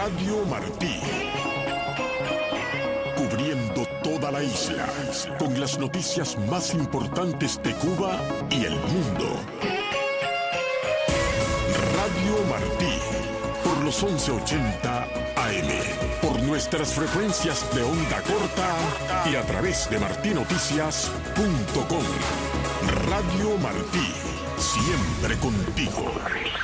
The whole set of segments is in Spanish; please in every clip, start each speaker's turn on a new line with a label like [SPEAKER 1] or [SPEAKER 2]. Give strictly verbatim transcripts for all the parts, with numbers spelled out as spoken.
[SPEAKER 1] Radio Martí. Cubriendo toda la isla, con las noticias más importantes de Cuba y el mundo. Radio Martí, por los once ochenta A M, por nuestras frecuencias de onda corta y a través de martinoticias punto com. Radio Martí, siempre contigo.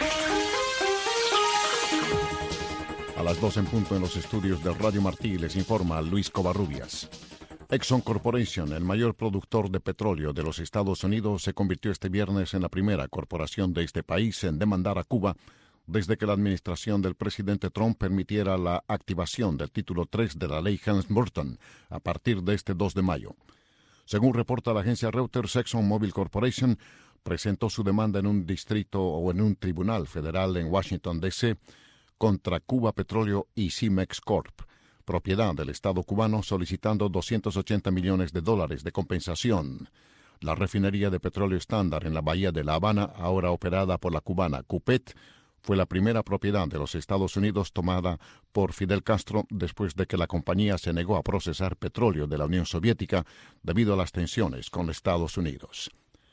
[SPEAKER 2] A las dos en punto en los estudios de Radio Martí les informa Luis Covarrubias. Exxon Corporation, el mayor productor de petróleo de los Estados Unidos, se convirtió este viernes en la primera corporación de este país en demandar a Cuba desde que la administración del presidente Trump permitiera la activación del título tres de la ley Helms-Burton a partir de este dos de mayo. Según reporta la agencia Reuters, ExxonMobil Corporation presentó su demanda en un distrito o en un tribunal federal en Washington, D C, contra Cuba Petróleo y Cemex Corp, propiedad del Estado cubano, solicitando doscientos ochenta millones de dólares de compensación. La refinería de petróleo estándar en la bahía de La Habana, ahora operada por la cubana Cupet, fue la primera propiedad de los Estados Unidos tomada por Fidel Castro después de que la compañía se negó a procesar petróleo de la Unión Soviética debido a las tensiones con Estados Unidos.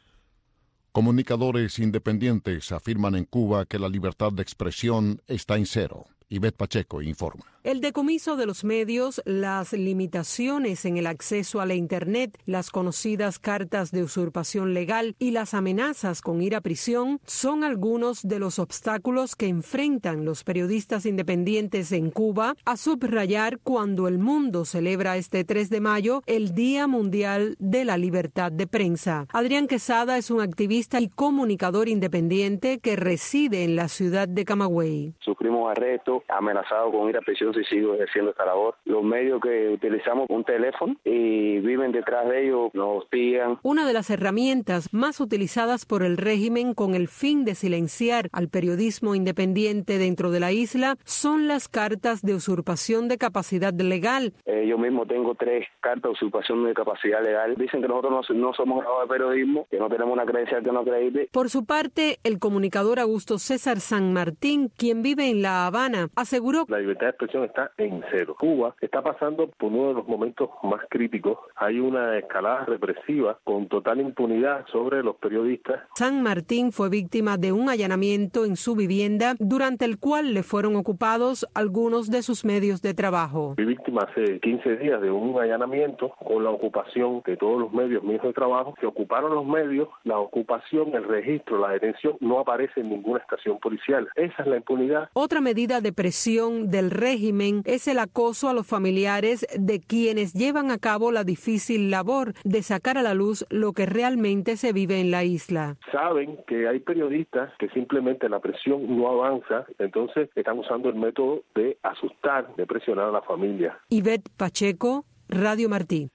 [SPEAKER 2] Comunicadores independientes afirman en Cuba que la libertad de expresión está en cero. Ivette Pacheco informa.
[SPEAKER 3] El decomiso de los medios, las limitaciones en el acceso a la Internet, las conocidas cartas de usurpación legal y las amenazas con ir a prisión son algunos de los obstáculos que enfrentan los periodistas independientes en Cuba a subrayar cuando el mundo celebra este tres de mayo el Día Mundial de la Libertad de Prensa. Adrián Quesada es un activista y comunicador independiente que reside en la ciudad de Camagüey.
[SPEAKER 4] Sufrimos arrestos, amenazados con ir a prisión si sigo ejerciendo esta labor. Los medios que utilizamos un teléfono y viven detrás de ellos nos hostigan.
[SPEAKER 3] Una de las herramientas más utilizadas por el régimen con el fin de silenciar al periodismo independiente dentro de la isla son las cartas de usurpación de capacidad legal.
[SPEAKER 4] Eh, yo mismo tengo tres cartas de usurpación de capacidad legal. Dicen que nosotros no, no somos graduados de periodismo, que no tenemos una credencial que nos acredite.
[SPEAKER 3] Por su parte, el comunicador Augusto César San Martín, quien vive en La Habana, aseguró:
[SPEAKER 5] la libertad de expresión está en cero. Cuba está pasando por uno de los momentos más críticos. Hay una escalada represiva con total impunidad sobre los periodistas.
[SPEAKER 3] San Martín fue víctima de un allanamiento en su vivienda, durante el cual le fueron ocupados algunos de sus medios de trabajo.
[SPEAKER 5] Fui víctima hace quince días de un allanamiento con la ocupación de todos los medios míos de trabajo. Se ocuparon los medios, la ocupación, el registro, la detención, no aparece en ninguna estación policial. Esa es la impunidad.
[SPEAKER 3] Otra medida de presión del régimen es el acoso a los familiares de quienes llevan a cabo la difícil labor de sacar a la luz lo que realmente se vive en la isla.
[SPEAKER 5] Saben que hay periodistas que simplemente la presión no avanza, entonces están usando el método de asustar, de presionar a la familia.
[SPEAKER 3] Ivette Pacheco, Radio Martí.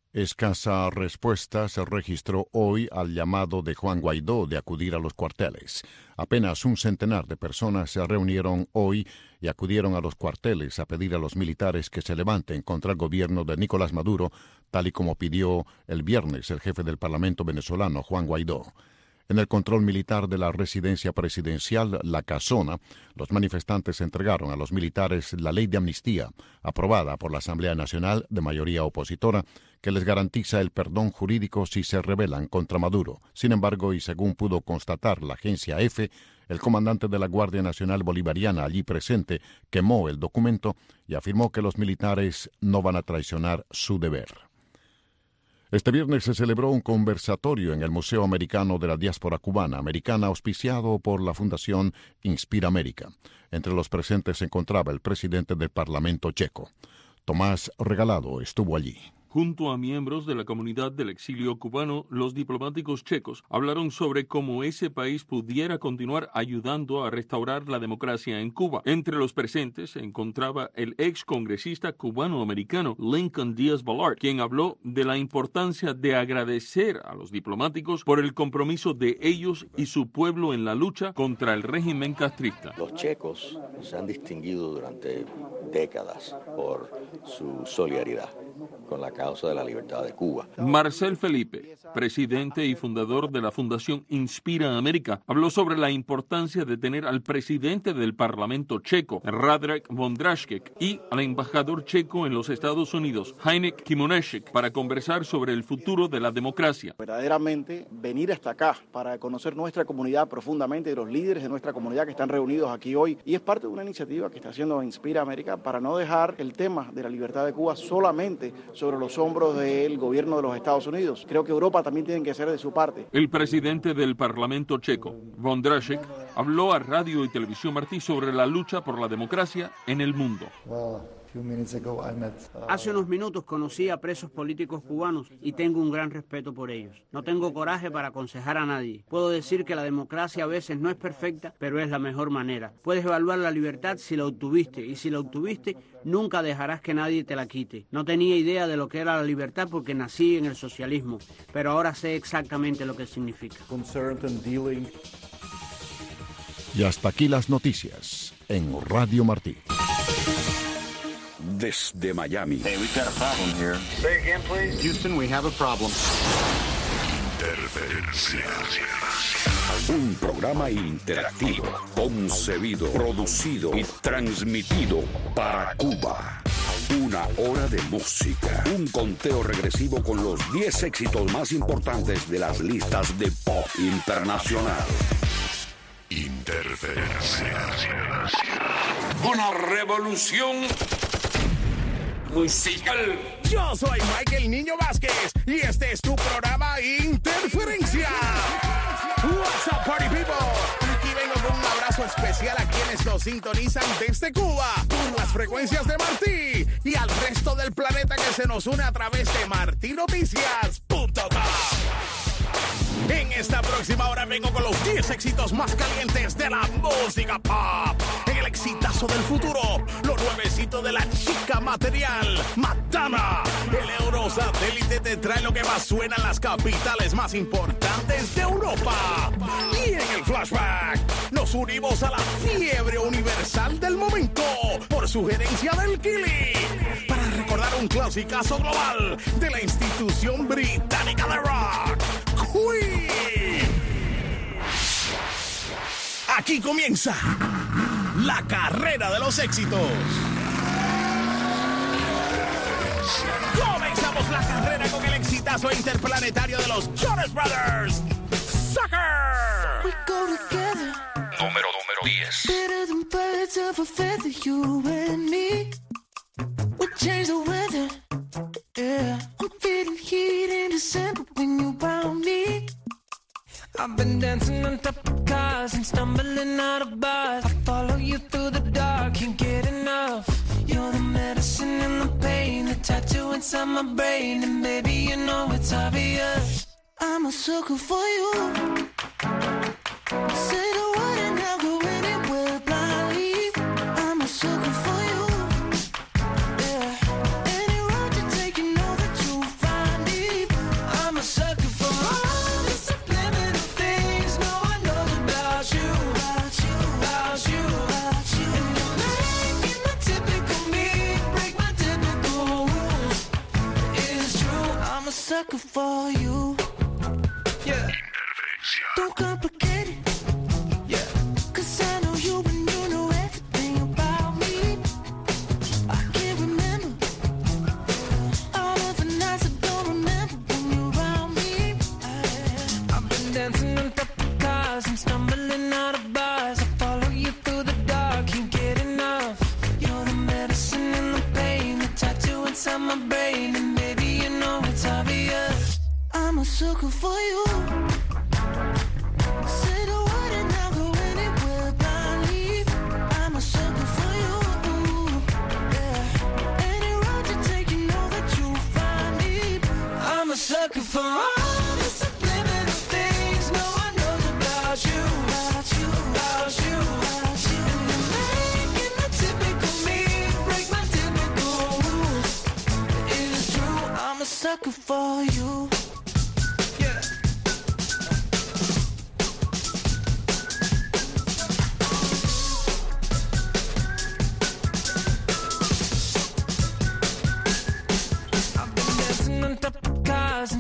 [SPEAKER 2] Escasa respuesta se registró hoy al llamado de Juan Guaidó de acudir a los cuarteles. Apenas un centenar de personas se reunieron hoy y acudieron a los cuarteles a pedir a los militares que se levanten contra el gobierno de Nicolás Maduro, tal y como pidió el viernes el jefe del Parlamento venezolano, Juan Guaidó. En el control militar de la residencia presidencial, La Casona, los manifestantes entregaron a los militares la ley de amnistía, aprobada por la Asamblea Nacional de mayoría opositora, que les garantiza el perdón jurídico si se rebelan contra Maduro. Sin embargo, y según pudo constatar la agencia EFE, el comandante de la Guardia Nacional Bolivariana allí presente quemó el documento y afirmó que los militares no van a traicionar su deber. Este viernes se celebró un conversatorio en el Museo Americano de la Diáspora Cubana Americana, auspiciado por la Fundación Inspira América. Entre los presentes se encontraba el presidente del Parlamento checo. Tomás Regalado estuvo allí.
[SPEAKER 6] Junto a miembros de la comunidad del exilio cubano, los diplomáticos checos hablaron sobre cómo ese país pudiera continuar ayudando a restaurar la democracia en Cuba. Entre los presentes se encontraba el ex congresista cubano-americano Lincoln Díaz Balart, quien habló de la importancia de agradecer a los diplomáticos por el compromiso de ellos y su pueblo en la lucha contra el régimen castrista.
[SPEAKER 7] Los checos se han distinguido durante décadas por su solidaridad. con la causa de la libertad de Cuba.
[SPEAKER 6] Marcel Felipe, presidente y fundador de la Fundación Inspira América, habló sobre la importancia de tener al presidente del Parlamento checo, Radek Vondrašek, y al embajador checo en los Estados Unidos, Heinek Kimonešek, para conversar sobre el futuro de la democracia.
[SPEAKER 8] Verdaderamente venir hasta acá para conocer nuestra comunidad profundamente y los líderes de nuestra comunidad que están reunidos aquí hoy, y es parte de una iniciativa que está haciendo Inspira América para no dejar el tema de la libertad de Cuba solamente sobre los hombros del gobierno de los Estados Unidos. Creo que Europa también tiene que hacer de su parte.
[SPEAKER 6] El presidente del Parlamento checo, Vondrašek, habló a Radio y Televisión Martí sobre la lucha por la democracia en el mundo.
[SPEAKER 9] Hace unos minutos conocí a presos políticos cubanos y tengo un gran respeto por ellos. No tengo coraje para aconsejar a nadie. Puedo decir que la democracia a veces no es perfecta, pero es la mejor manera. Puedes evaluar la libertad si la obtuviste, y si la obtuviste, nunca dejarás que nadie te la quite. No tenía idea de lo que era la libertad porque nací en el socialismo, pero ahora sé exactamente lo que significa.
[SPEAKER 2] Y hasta aquí las noticias en Radio Martí.
[SPEAKER 1] Desde Miami.
[SPEAKER 10] Hey, we've got a problem here.
[SPEAKER 11] Say again, please.
[SPEAKER 10] Houston, we have a problem.
[SPEAKER 1] Interferencia. Un programa interactivo, concebido, producido y transmitido para Cuba. Una hora de música. Un conteo regresivo con los diez éxitos más importantes de las listas de pop internacional. Interferencia. Una revolución musical.
[SPEAKER 12] Yo soy Michael Niño Vázquez y este es tu programa Interferencia. What's up, party people? Aquí vengo con un abrazo especial a quienes nos sintonizan desde Cuba por las frecuencias de Martí y al resto del planeta que se nos une a través de martí noticias punto com. En esta próxima hora vengo con los diez éxitos más calientes de la música pop. En el exitazo del futuro, lo nuevecito de la chica material, Madonna. El Eurosatélite te trae lo que más suena en las capitales más importantes de Europa. Y en el flashback, nos unimos a la fiebre universal del momento por sugerencia del Kili, para recordar un clasicazo global de la institución británica de rock, Queen. Aquí comienza la carrera de los éxitos. Comenzamos la carrera con el exitazo interplanetario de los Jonas Brothers, Sucker.
[SPEAKER 13] We go together.
[SPEAKER 1] Número, número diez.
[SPEAKER 13] Better than birds of a feather, you and me. We change the weather. Yeah, I'm feeling heat in December when you found me. I've been dancing on top of cars and stumbling out of bars. I follow you through the dark, can't get enough. You're the medicine and the pain, the tattoo inside my brain. And baby, you know it's obvious, I'm a sucker for you. Say the word and I'll go anywhere blindly. I'm a sucker for you. Yeah, any road you take, you know that you'll find me. I'm a sucker for all the subliminal things no one knows about you, about you, about you, about you. And you're making the typical me break my typical rules. It's true, I'm a sucker for you. Yeah, don't complicate it. Yeah, cause I know you and you know everything about me. I can't remember all of the nights I don't remember when you're around me. I, I've been dancing on top of cars and stumbling out of bars. I follow you through the dark, can't get enough. You're the medicine and the pain, the tattoo inside my brain. And baby, you know it's obvious, I'm a sucker for you. Say the word and I'll go anywhere blindly. I'm a sucker for you. Yeah, any road you take, you know that you'll find me. I'm a sucker for all the subliminal things no one knows about you, about you, about you, about you. And you're making the typical me break my typical rules. It's true, I'm a sucker for you.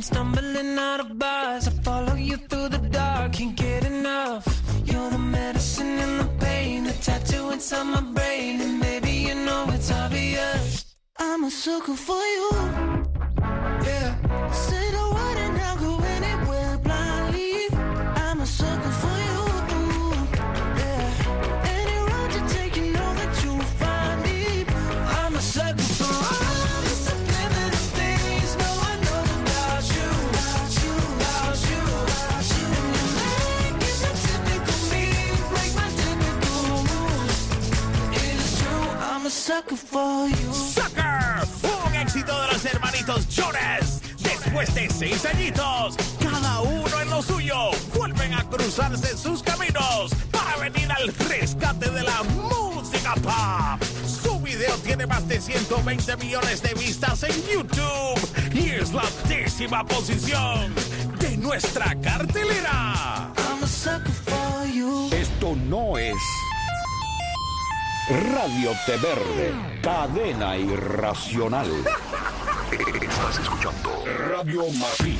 [SPEAKER 13] I'm stumbling out of bars. I follow you through the dark, can't get enough. You're the medicine and the pain, the tattoo inside my brain. And baby, you know it's obvious, I'm a sucker for you. Yeah. Say the word and I'll go anywhere blindly. I'm a sucker for you. Yeah. Any road you take, you know that you'll find me. I'm a sucker for all the subliminal things no one knows about you, about you, about you, about you. And you make it the typical me, break my typical rules. It is true, I'm a sucker for you.
[SPEAKER 12] Sucker, un éxito de los hermanitos Jonas. Después de seis añitos, cada uno en lo suyo, vuelven a cruzarse sus caminos para venir al rescate de la música pop. Su video tiene más de ciento veinte millones de vistas en YouTube y es la décima posición de nuestra cartelera.
[SPEAKER 13] I'm a sucker for you.
[SPEAKER 11] Esto no es Radio Té Verde, cadena irracional.
[SPEAKER 1] Estás escuchando Radio Martí.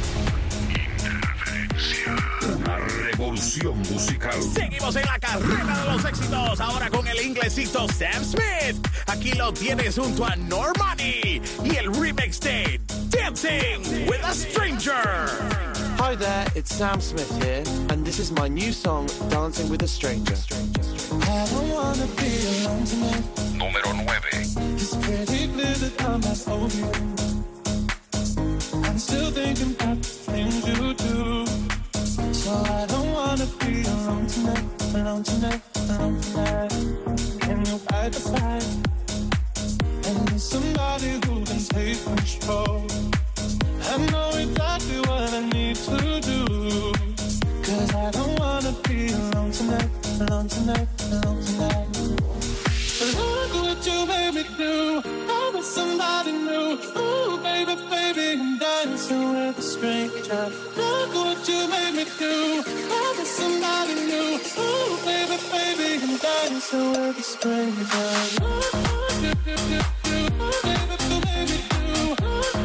[SPEAKER 1] Una revolución musical.
[SPEAKER 12] Seguimos en la carrera de los éxitos, ahora con el inglesito Sam Smith. Aquí lo tienes junto a Normani y el remix de Dancing with a Stranger.
[SPEAKER 14] Hi there, it's Sam Smith here, and this is my new song, Dancing with a Stranger.
[SPEAKER 13] I don't wanna be alone tonight.
[SPEAKER 1] Número nueve.
[SPEAKER 13] It's pretty clear that I'm not over you. I'm still thinking about the things you do. So I don't wanna be alone tonight, alone tonight, alone tonight. Can you fight the fight? And there's somebody who can take control. I know exactly what I need to do. Cause I don't wanna be alone tonight, alone tonight, alone tonight. Look what you made me do. I'm with somebody new. Ooh, baby, baby, I'm dancing with a stranger. Look what you made me do. I'm with somebody new. Ooh, baby, baby, I'm dancing with a stranger. Ooh, baby, baby, do.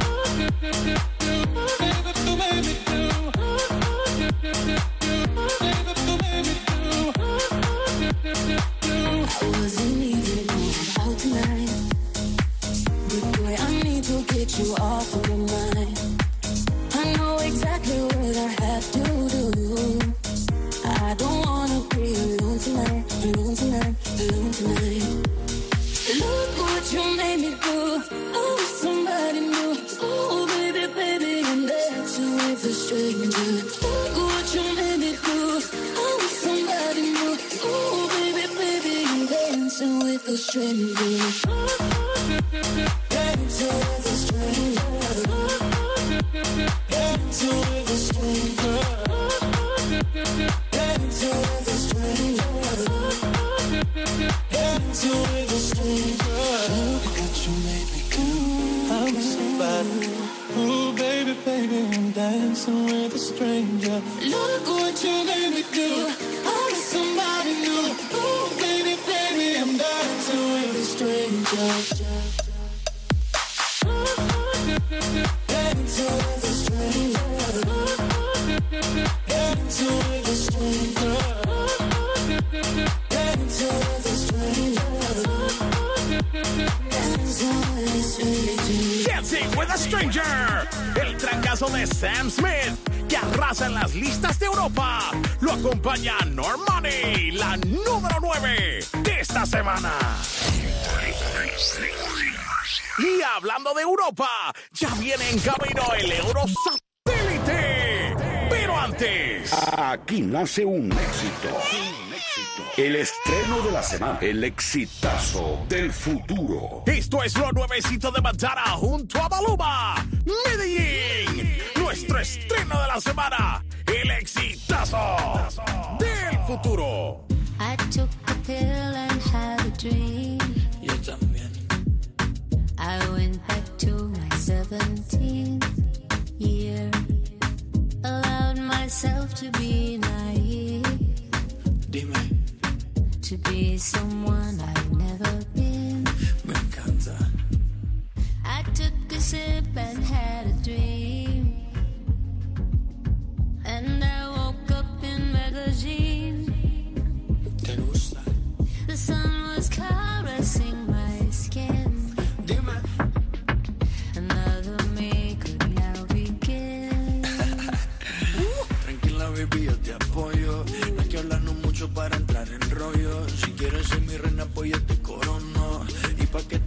[SPEAKER 13] I wasn't even out tonight, but boy, I need to get you off of your mind. I know exactly what I have to do. I don't wanna be alone tonight, alone tonight, alone tonight. Look what you made me do. Oh, somebody new. Oh, baby, baby, I'm dancing with a stranger. Look what you made me do. Oh, somebody new. Oh, baby, baby, I'm dancing with a stranger. Dancing with a stranger. Dancing with a stranger. Dancing with a stranger. Dancing with a stranger. Look what you made me do. I'm with somebody. Ooh, baby, baby, I'm dancing with a stranger. Look what you made me do. I'm with somebody new. Ooh, baby, baby, I'm dancing with a stranger. Dancing with a stranger. Dancing with a stranger. Dancing with a stranger.
[SPEAKER 12] Dancing with a Stranger, el trancazo de Sam Smith que arrasa en las listas de Europa. Lo acompaña Normani, la número nueve de esta semana. Y hablando de Europa, ya viene en camino el Eurosatélite. Pero antes,
[SPEAKER 11] aquí nace un éxito. El estreno de la semana. El exitazo del futuro.
[SPEAKER 12] Esto es lo nuevecito de Madara junto a Maluma. Medellín. Nuestro estreno de la semana. El exitazo del futuro.
[SPEAKER 15] I took a pill and had a dream.
[SPEAKER 13] Yo también.
[SPEAKER 15] I went back to my seventeenth year. Allowed myself to be naive.
[SPEAKER 13] Dime.
[SPEAKER 15] To be someone I've never been.
[SPEAKER 13] Me encanta.
[SPEAKER 15] I took a sip and had a dream.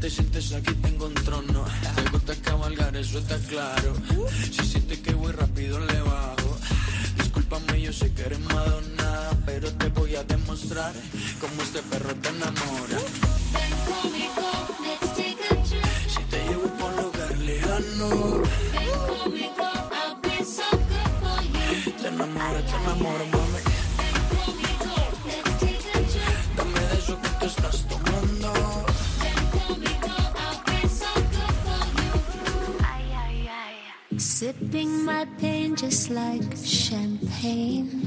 [SPEAKER 16] te sientes aquí tengo un trono. Te gusta cabalgar, eso está claro. Si sientes que voy rápido le bajo. Discúlpame, yo sé que eres Madonna, pero te voy a demostrar cómo este perro te enamora.
[SPEAKER 15] Ven conmigo, let's take a trip.
[SPEAKER 16] Si te llevo por un lugar lejano,
[SPEAKER 15] Ven conmigo, I'll be so good for you.
[SPEAKER 16] te enamoro, te enamoro, mami.
[SPEAKER 15] Ven conmigo, let's take a trip.
[SPEAKER 16] Dame de eso que tú estás tomando.
[SPEAKER 15] Ven conmigo, I'll be so good for you. Ay, ay, ay. Sipping my pain just like champagne.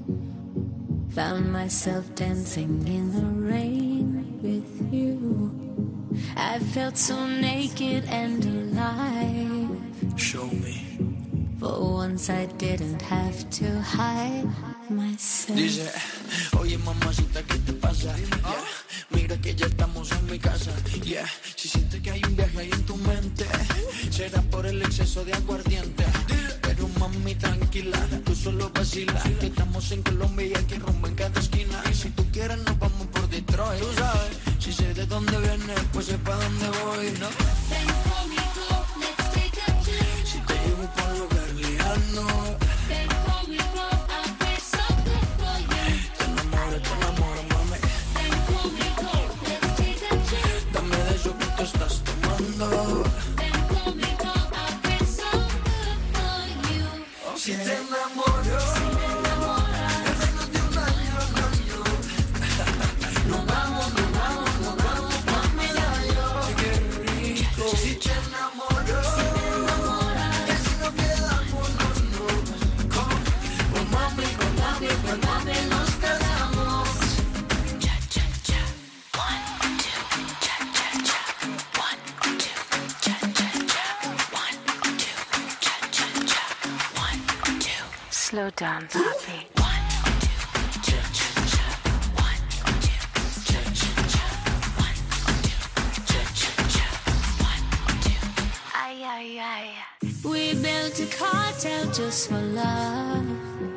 [SPEAKER 15] Found myself dancing in the rain with you. I felt so naked and alive.
[SPEAKER 16] Show me.
[SPEAKER 15] For once I didn't have to hide myself.
[SPEAKER 16] Dice, oye mamacita, ¿qué te pasa? Yeah. Mira que ya estamos en mi casa. Yeah. Si sientes que hay un viaje ahí en tu mente, será por el exceso de aguardiente. Pero mami, tranquila, tú solo vacila. Que estamos en Colombia y aquí rumbo en cada esquina. Y si tú quieres nos vamos por Detroit. Tú sabes, si sé de dónde vienes, pues sé pa' dónde voy, ¿no?
[SPEAKER 15] Ven conmigo, let's take a trip.
[SPEAKER 16] Si te llevo por un lugar lejano,
[SPEAKER 15] Ven conmigo, I'll be so good for you.
[SPEAKER 16] te enamoro, te enamoro, mami.
[SPEAKER 15] Ven conmigo, let's take a trip.
[SPEAKER 16] Dame de eso que tú estás tomando.
[SPEAKER 15] Ven conmigo, I'll be so good for you.
[SPEAKER 16] Si te enamoro,
[SPEAKER 15] Si te enamoras,
[SPEAKER 16] en menos de un año, no, yo. Nos vamos, nos vamos, nos vamos pa' Medallo. Qué rico. Si te enamoro,
[SPEAKER 15] si te enamoras,
[SPEAKER 16] y así nos quedamos, no, no. Con, con mami, con mami, con mami nos quedamos.
[SPEAKER 15] cha cha cha. One, two, cha cha cha. One, two, cha cha cha. One, two, cha cha cha. One, two. Slow down, papi. One, two, cha cha cha. One, two, cha cha cha. One, two, cha cha cha. One, two. Ay, ay, ay. We built a cartel just for love.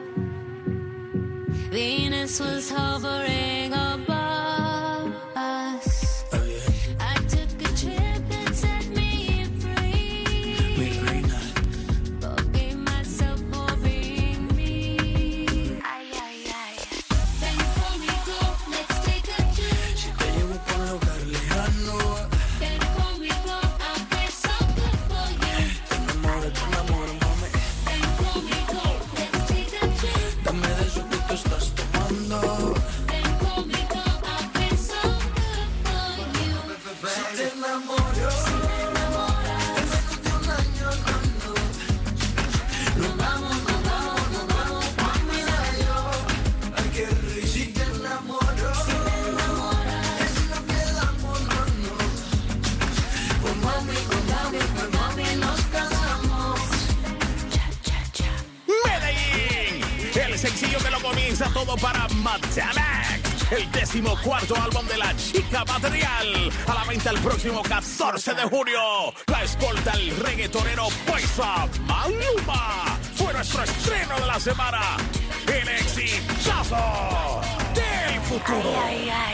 [SPEAKER 15] Venus was hovering above us. I took a trip that set me free.
[SPEAKER 16] Mi reina,
[SPEAKER 15] Forgave myself for being me. Ay, ay, ay. Ven conmigo, let's take a trip.
[SPEAKER 16] si te llevo por un lugar lejano,
[SPEAKER 15] Ven conmigo, I'll be so good for you.
[SPEAKER 16] te enamoro, te enamoro, mami.
[SPEAKER 15] Ven conmigo, let's take a trip.
[SPEAKER 16] Dame de eso que tú estás tomando.
[SPEAKER 15] Ven conmigo, I'll be so good for you.
[SPEAKER 16] Si te enamoro,
[SPEAKER 15] Si te enamoras,
[SPEAKER 16] en menos de un año, no, no. Nos vamos, nos vamos, nos vamos pa' Medallo. Ay, qué rico. Si te enamoro,
[SPEAKER 15] si te enamoras,
[SPEAKER 16] y así nos quedamos, no, no. Con mami, con mami, con mami nos casamos.
[SPEAKER 15] cha cha cha.
[SPEAKER 12] Medellín, el sencillo que lo comienza todo para Matamax, el decimocuarto álbum de la chica material, a la venta el próximo catorce de junio. La escolta el reggaetonero Paisa Maluma. Fue nuestro estreno de la semana, el exitazo del futuro.
[SPEAKER 15] Ay, ay.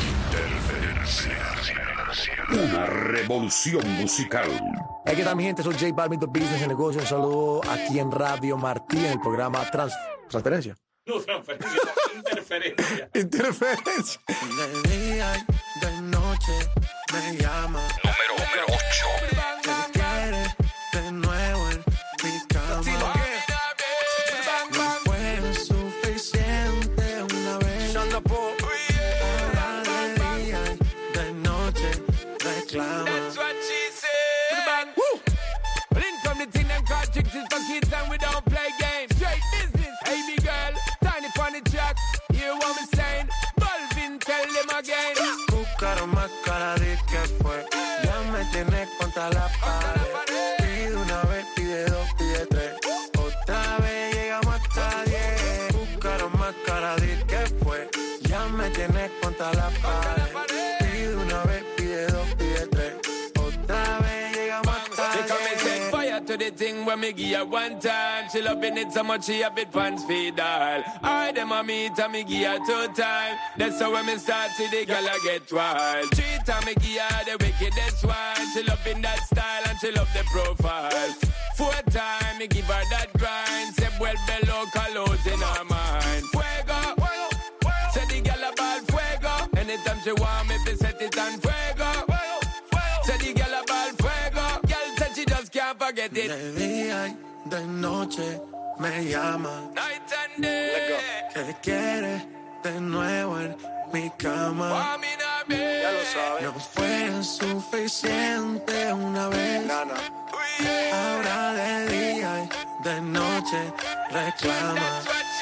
[SPEAKER 11] Una revolución musical.
[SPEAKER 17] Hey, ¿qué tal, mi gente? Soy J Balvin, The Business, el negocio. Un saludo aquí en Radio Martí, en el programa Trans Transferencia.
[SPEAKER 6] No, transferencia, no, interferencia.
[SPEAKER 17] Interferencia.
[SPEAKER 14] De día y de noche me llama.
[SPEAKER 11] Número, número ocho.
[SPEAKER 14] ¿Qué quieres de nuevo en mi cama? No fue suficiente una vez. Ahora de día y de noche reclama. Buscaron más cara de que fue. Ya me tienes contra la pared. Pide una vez, pide dos, pide tres. Otra vez llegamos hasta diez. Buscaron más cara de que fue. Ya me tienes contra la pared. Pide una vez, pide dos, pide tres. Otra vez llegamos hasta diez.
[SPEAKER 18] to the thing when me give her one time. She loving it so much she a bit pants feed all. I dem a meet and me give her two time. That's how when me start see the girl I get wild. Three time me give her the wickedest one. She loving that style and she love the profile. Four time me give her that grind. Say well below colors in her mind. Fuego, say the girl a ball fuego. Anytime she want me to set it on fuego. Say the girl a ball fuego. Girl said she just can't forget it.
[SPEAKER 14] De día y de noche me llama.
[SPEAKER 18] Night and day.
[SPEAKER 14] ¿Qué quiere de nuevo en mi cama?
[SPEAKER 18] Ya lo sabes.
[SPEAKER 14] No fue suficiente una vez. Ahora de día y de noche reclama.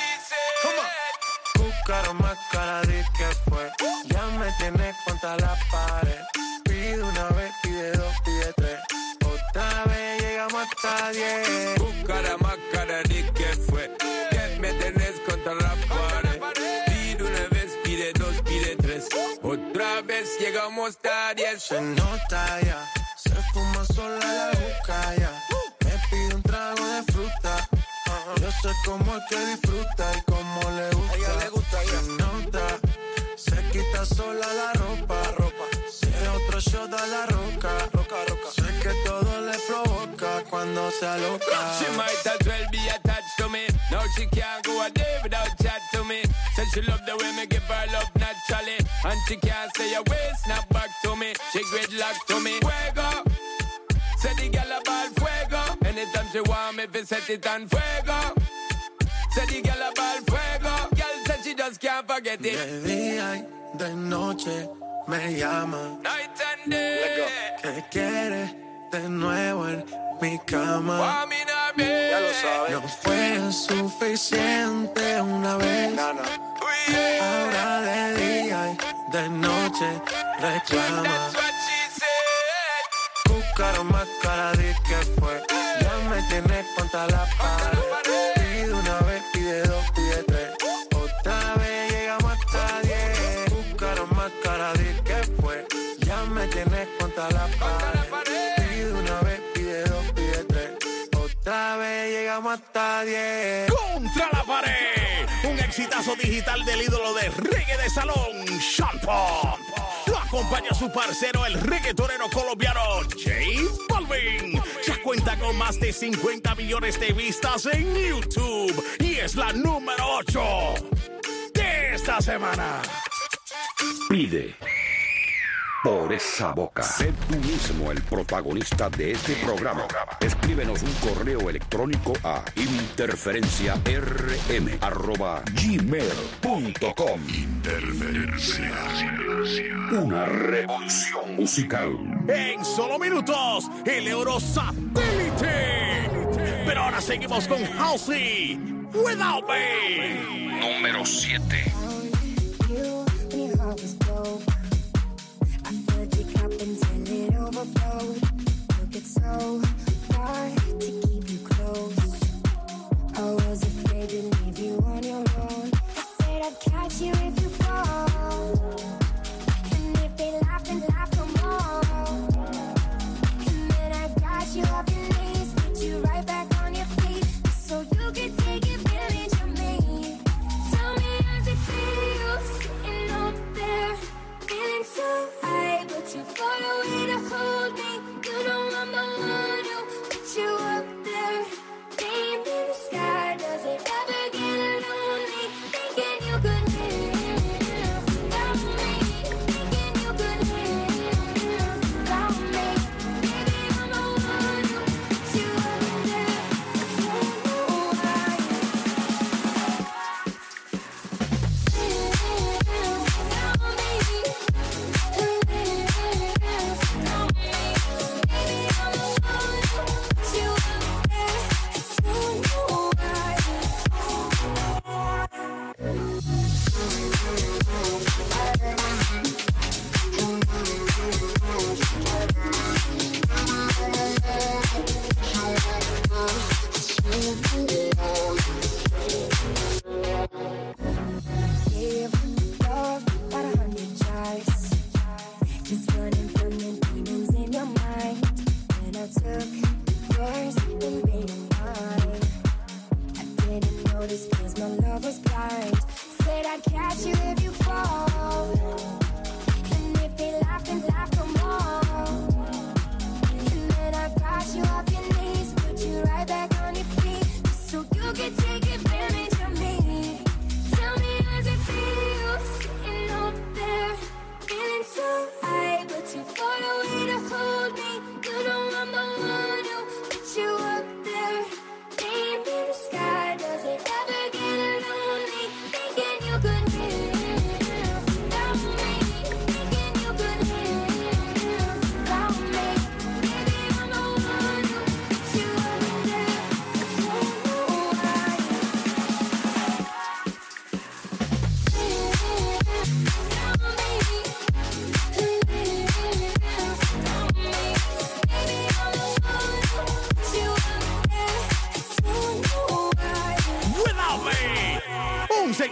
[SPEAKER 14] Buscaron más cara de que fue. Ya me tienes contra la pared. Pide una vez, pide dos, pide tres. Otra vez llegamos hasta diez.
[SPEAKER 18] Buscara más cara de que fue. Ya me tenés contra la pared. Pide una vez, pide dos, pide tres. Otra vez llegamos hasta diez.
[SPEAKER 14] Se nota ya, se fuma sola la juca ya. Me pide un trago de fruta. Yo sé cómo es que disfruta y cómo le gusta. A ella le gusta ya. Se nota, se quita sola la ropa. La ropa. Si es otro shot a la roca. Roca, roca. Sé que todo le provoca cuando se aloca.
[SPEAKER 18] She might as well be attached to me. Now she can't go a day without chat to me. Said she love the way me give her love naturally. And she can't say a way, snap back to me. She gridlock to me. Fuego. Say the girl a ball fuego. Anytime she want me, fi set it on fuego. Say the girl a ball fuego. Girl said she just can't forget it.
[SPEAKER 14] De día y de noche me llama.
[SPEAKER 18] Night and day.
[SPEAKER 14] ¿Qué quiere de nuevo en mi cama?
[SPEAKER 18] Ya
[SPEAKER 14] lo sabes. No fue suficiente una vez. Ahora de día y de noche reclama. Buscaron más cara de que fue. Ya me tienes contra la pared. Pide una vez, pide dos, pide tres. Otra vez llegamos hasta diez. Buscaron más cara de que fue. Ya me tienes contra la pared. Pide una vez, pide dos, pide tres. Otra vez llegamos hasta diez.
[SPEAKER 12] Contra la pared. Un exitazo digital del ídolo de reggae de salón, Sean Paul. Lo acompaña su parcero, el reggaetonero colombiano J Balvin. Ya cuenta con más de cincuenta millones de vistas en YouTube y es la número ocho de esta semana.
[SPEAKER 11] Pide por esa boca. Sé tú mismo el protagonista de este programa. Escríbenos un correo electrónico a interferenciarm arroba gmail punto com. Interferencia. Una revolución musical.
[SPEAKER 12] En solo minutos, el Euro Satélite. Pero ahora seguimos con Halsey, Without Me.
[SPEAKER 11] Número siete.
[SPEAKER 15] Until it overflowed. Took it so far to keep you close. I was afraid to leave you on your own. I said I'd catch you if you fall. And if they laugh, then laugh no more. And then I got you off your knees, put you right back on your feet, so you could take advantage of me. Tell me how's it feel, sitting up there, feeling so high, but too far away to hold me. You know I'm the one who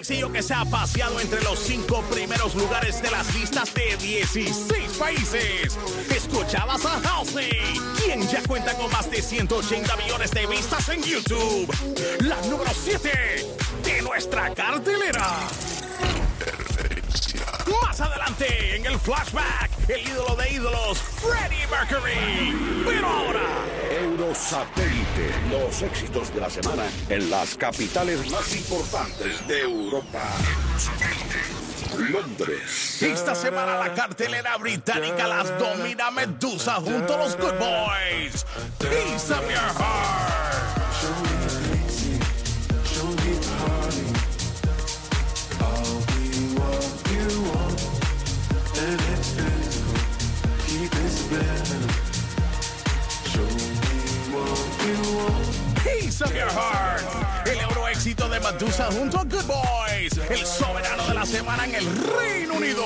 [SPEAKER 12] sencillo que se ha paseado entre los cinco primeros lugares de las listas de dieciséis países. Escuchabas a Halsey, quien ya cuenta con más de ciento ochenta millones de vistas en YouTube. La número siete de nuestra cartelera. Más adelante, en el flashback, el ídolo de ídolos, Freddie Mercury. Pero ahora,
[SPEAKER 11] Eurosatélite, los éxitos de la semana en las capitales más importantes de Europa. Londres.
[SPEAKER 12] Esta semana la cartelera británica las domina Medusa junto a los Good Boys. Piece of Your Heart. Piece of Your Heart, el euro éxito de Medusa junto a Good Boys, el soberano de la semana en el Reino Unido.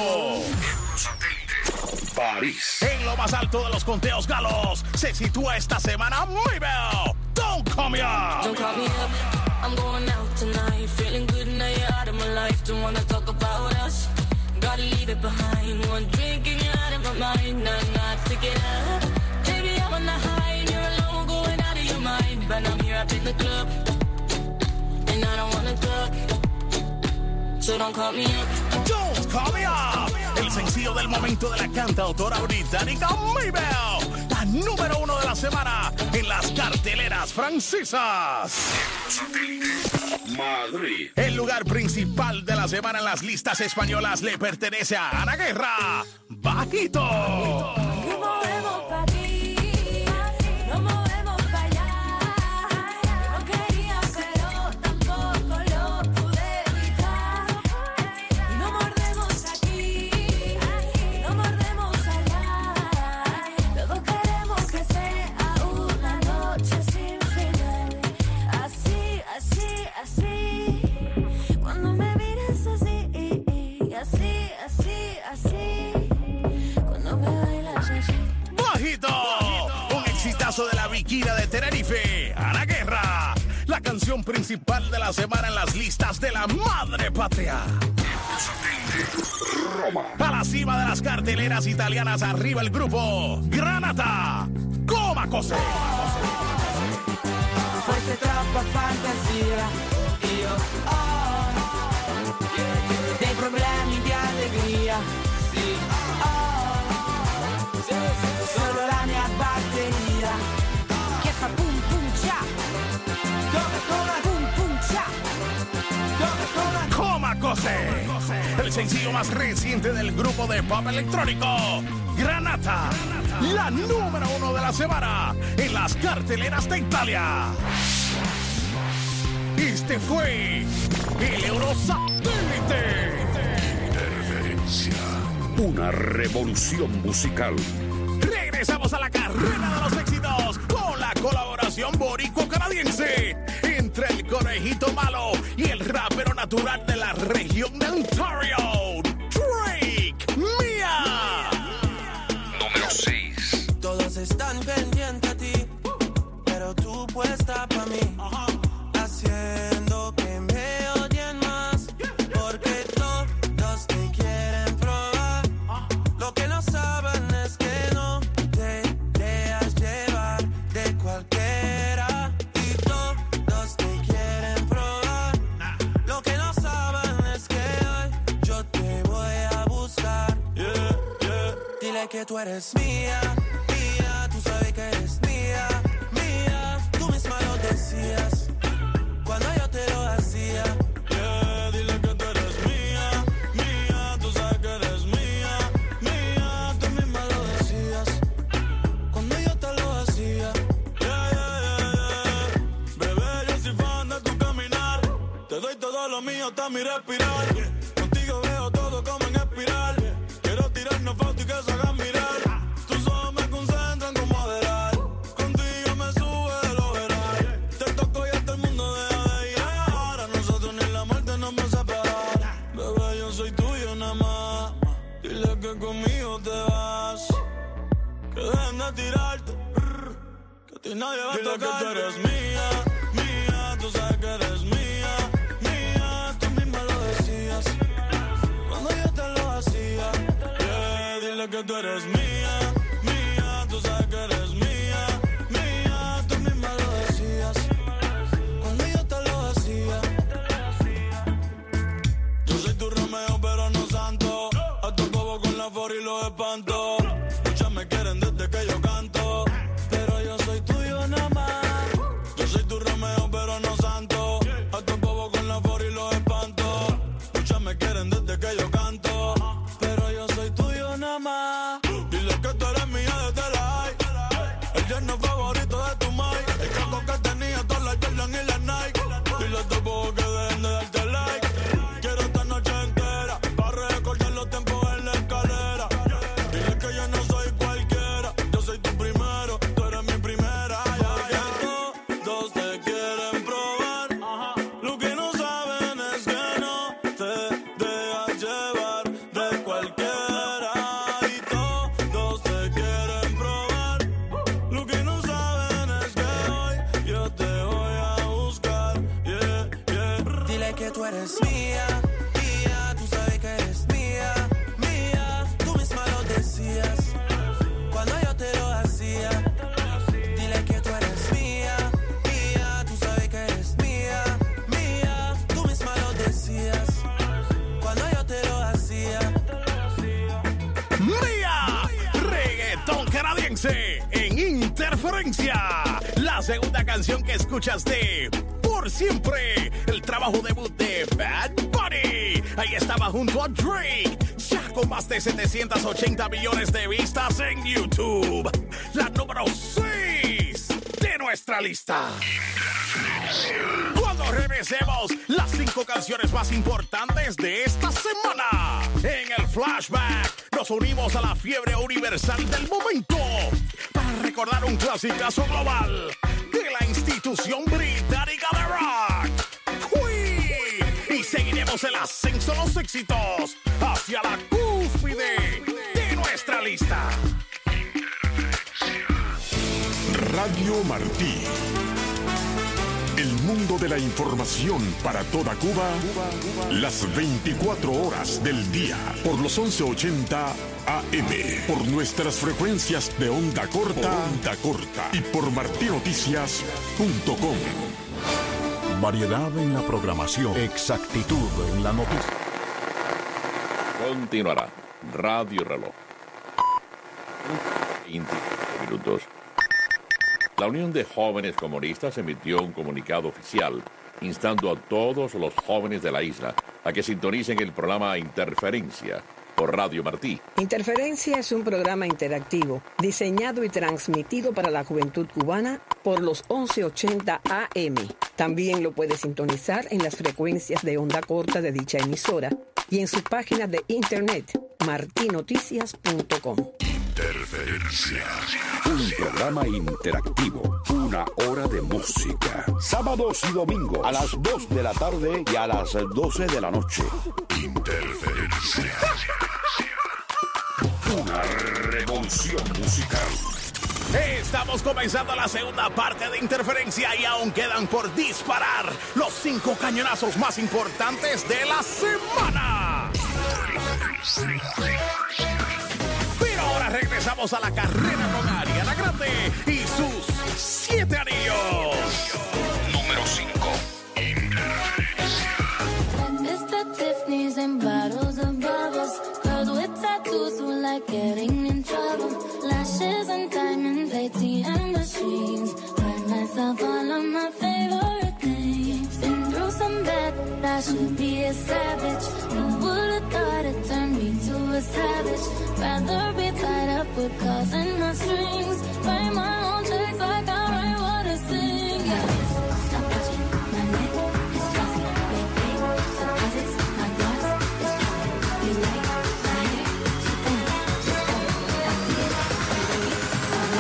[SPEAKER 11] París.
[SPEAKER 12] En lo más alto de los conteos galos se sitúa esta semana Mabel. Don't Call Me Up.
[SPEAKER 15] Don't call me up, I'm going out tonight. Feeling good now you're out of my life. Don't wanna talk about us, gotta leave it behind. One drink and you're out of my mind. Nah, nah, take it up. Baby, I'm on the high and you're alone, going out of your mind. But I'm here up in the club, and I don't wanna talk, so don't call me up.
[SPEAKER 12] Don't Call Me Up, el sencillo del momento de la cantautora británica Mabel, la número uno de la semana en las carteleras francesas.
[SPEAKER 11] Madrid.
[SPEAKER 12] El lugar principal de la semana en las listas españolas le pertenece a Ana Guerra. Bajito.
[SPEAKER 15] Nos movemos pa' aquí, nos movemos pa' allá. No quería, pero tampoco lo pude evitar. Y no mordemos aquí, no mordemos allá. Todos queremos que sea una noche sin final. Así, así, así. Cuando me miras así, así, así, así. Cuando me bailas así.
[SPEAKER 12] Bajito, un exitazo de la Bikira de Tenerife, Ana Guerra, la canción principal de la semana en las listas de la madre patria.
[SPEAKER 11] Roma.
[SPEAKER 12] A la cima de las carteleras italianas, arriba el grupo Granata, Coma Cose.
[SPEAKER 19] Forse troppa fantasia, io ho dei problemi di allegria, sì, ho solo la mia batteria che fa pum pum cha, come come pum pum cha, come come.
[SPEAKER 12] Coma Cose, el sencillo más reciente del grupo de pop electrónico Granata, la número uno de la semana en las carteleras de Italia. Este fue el Eurosatélite.
[SPEAKER 11] Interferencia. Una revolución musical.
[SPEAKER 12] Regresamos a la carrera de los éxitos con la colaboración boricua-canadiense entre el conejito malo y el rapero natural de la región de Ontario, Drake, Mia.
[SPEAKER 11] Número seis.
[SPEAKER 14] Todos están pendientes a ti, pero tú puesta pa' mí, haciendo que me odien más, porque todos te quieren probar. Lo que no saben es que no te dejas llevar de cualquiera, y todos te quieren probar. Lo que no saben es que hoy yo te voy a buscar. Yeah, yeah. Dile que tú eres mía, mía, tú sabes que eres mía, mía, tú misma lo decías cuando yo te lo hacía. Yeah, dile que tú eres mía, mía, tú sabes que eres mía, mía, tú misma lo decías cuando yo te lo hacía. Yeah, yeah, yeah, yeah. Bebé, yo soy fan de tu caminar, te doy todo lo mío hasta mi respirar. Contigo veo todo como en espiral, quiero tirarnos fotos y que se hagan mirar. Tus ojos me concentran como adelar, contigo me sube de lo veral. Te toco y hasta el mundo deja de girar, a nosotros ni la muerte nos va a separar. Bebé, yo soy tuyo nada más, dile que conmigo te vas, que dejen de tirarte, que a ti nadie va a tocar. Dile que tú eres mía, mía, tú sabes que eres mía, mía, tú misma lo decías
[SPEAKER 20] Dile que tú eres mía, mía, tú sabes que eres mía, mía, tú misma lo decías cuando yo te lo hacía. Yo soy tu Romeo pero no santo, a tu bobo con la for y los espanto. Muchas me quieren desde que yo canto, pero yo soy tuyo nada más. Yo soy tu Romeo pero no santo, a tu bobo con la for y los espanto. Muchas me quieren desde que yo canto, pero yo soy tuyo nada más. Dile que tú eres mía desde la high, el yerno favorito de tu mai, el caco que tenía todas las Jordan y las Nike. Dile a tu bobo que dejen de darte like. Quiero esta noche entera para recordar los tiempos en la escalera. Dile que yo no soy cualquiera, yo soy tu primero, tú eres mi primera. Ya, ya. Todos te quieren probar, lo que no saben es que no te dejas llevar de cualquiera. Y todos te quieren probar, lo que no saben es que hoy yo te voy a buscar. Yeah, yeah.
[SPEAKER 16] Dile que tú eres mía, mía, tú sabes que eres mía, mía, tú misma lo decías cuando yo te lo hacía. Dile que tú eres mía, mía, tú sabes que eres mía, mía, tú misma lo decías cuando yo te lo hacía.
[SPEAKER 12] Mía, reggaetón canadiense en Interferencia. La segunda canción que escuchas de Por Siempre, el trabajo debut de Bad Bunny. Ahí estaba junto a Drake, ya con más de setecientos ochenta millones de vistas en YouTube. La número seis de nuestra lista. Cuando regresemos, las cinco canciones más importantes de esta semana. En el flashback, nos unimos a la fiebre universal del momento para recordar un clasicazo global de la institución británica de rock, Queen. Y seguiremos el ascenso de los éxitos hacia la cúspide de nuestra lista.
[SPEAKER 1] Radio Martí. El mundo de la información para toda Cuba, las veinticuatro horas del día, por los once ochenta A M, por nuestras frecuencias de onda corta, onda corta y por martí noticias punto com.
[SPEAKER 2] Variedad en la programación, exactitud en la noticia.
[SPEAKER 21] Continuará Radio Reloj. veinte minutos. La Unión de Jóvenes Comunistas emitió un comunicado oficial instando a todos los jóvenes de la isla a que sintonicen el programa Interferencia por Radio Martí.
[SPEAKER 22] Interferencia es un programa interactivo diseñado y transmitido para la juventud cubana por los once ochenta A M. También lo puede sintonizar en las frecuencias de onda corta de dicha emisora y en su página de internet martí noticias punto com.
[SPEAKER 11] Interferencia. Un programa interactivo. Una hora de música. Sábados y domingos a las dos de la tarde y a las doce de la noche. Interferencia. Una revolución musical.
[SPEAKER 12] Estamos comenzando la segunda parte de Interferencia y aún quedan por disparar los cinco cañonazos más importantes de la semana. Pero ahora regresamos a la carrera con Ariana Grande y sus siete anillos.
[SPEAKER 11] Número cinco.
[SPEAKER 15] Mister Tiffany's and bottles of bubbles. Girls with tattoos who like getting in trouble. Lashes and diamonds, A T M machines. Buy myself all of my favorite things. Been through some bad, but I should be a savage. Who would've thought it turned me to a savage? Rather be tied up with calls and my strings. Write my own checks like I write what I sing. Yeah. Stop watching my neck, it's glossy, big, big deposits. My gloss is popping, you like my hair? She thinks it's cool, I see it, I'm ready, I'm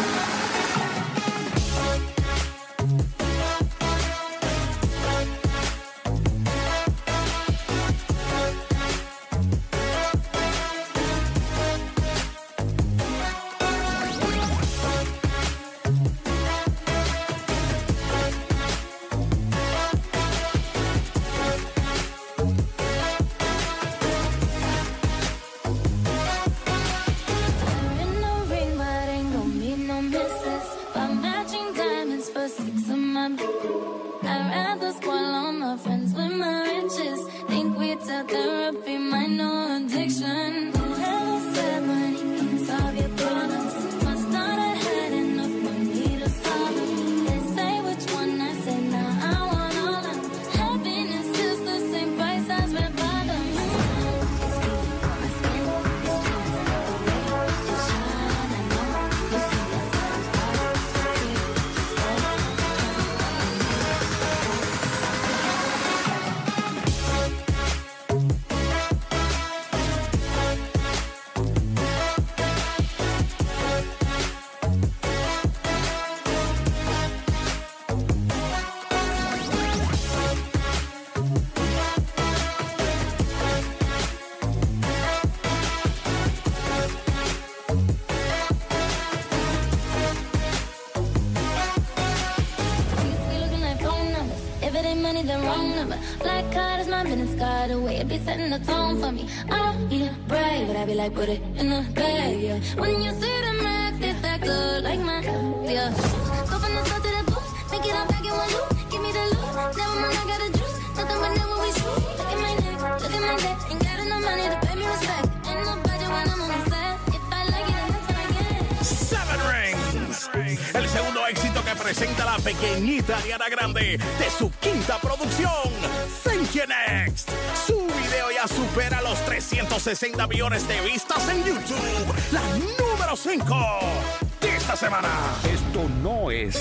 [SPEAKER 4] money, the wrong number. Black card is my business card, the way it be setting the tone for me. I don't need a brag, but I be like, put it in the bag, yeah. When you see the max, it's that good, like my, yeah. Go from the start to the booth, make it all back in one loop. Give me the loot, never mind, I got the juice. Nothing but never we shoot. Look at my neck, look at my neck. Ain't got enough money to pay me respect. Ain't no budget when I'm on the set. If I like it, then that's what I get.
[SPEAKER 12] Seven Rings, el segundo éxito que presenta la pequeñita Ariana Grande de su quinta producción, Thank You Next. Su video ya supera los trescientos sesenta millones de vistas en YouTube. La número cinco de esta semana.
[SPEAKER 11] Esto no es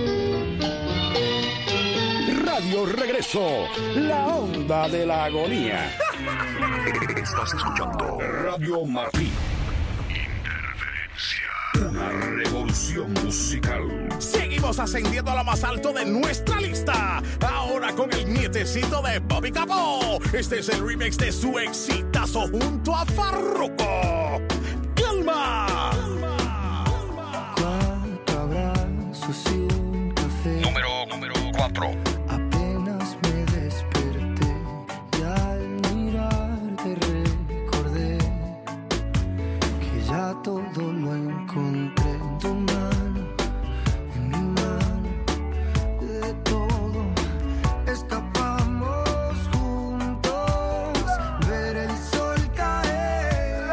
[SPEAKER 11] Radio Regreso, la onda de la agonía. Estás escuchando Radio Martí. Una revolución musical.
[SPEAKER 12] Seguimos ascendiendo a lo más alto de nuestra lista. Ahora con el nietecito de Bobby Capó. Este es el remix de su exitazo junto a Farruko. ¡Calma!
[SPEAKER 13] Cuatro abrazos y un café.
[SPEAKER 11] Número, número cuatro.
[SPEAKER 13] Apenas me desperté y al mirarte recordé que ya todo lo encontré en tu mano, en mi mano, de todo escapamos juntos, ver el sol caer.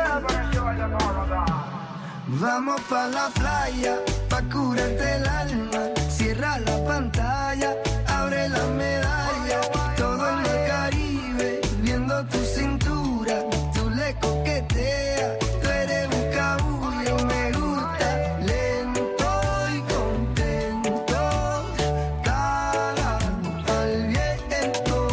[SPEAKER 13] Vamos pa' la playa, pa' curarte el alma, cierra la pantalla, abre la medalla, todo en el Caribe, viendo tu cintura, tú le coqueteas, tú eres un cabullo, me gusta, lento y contento, cara al viento,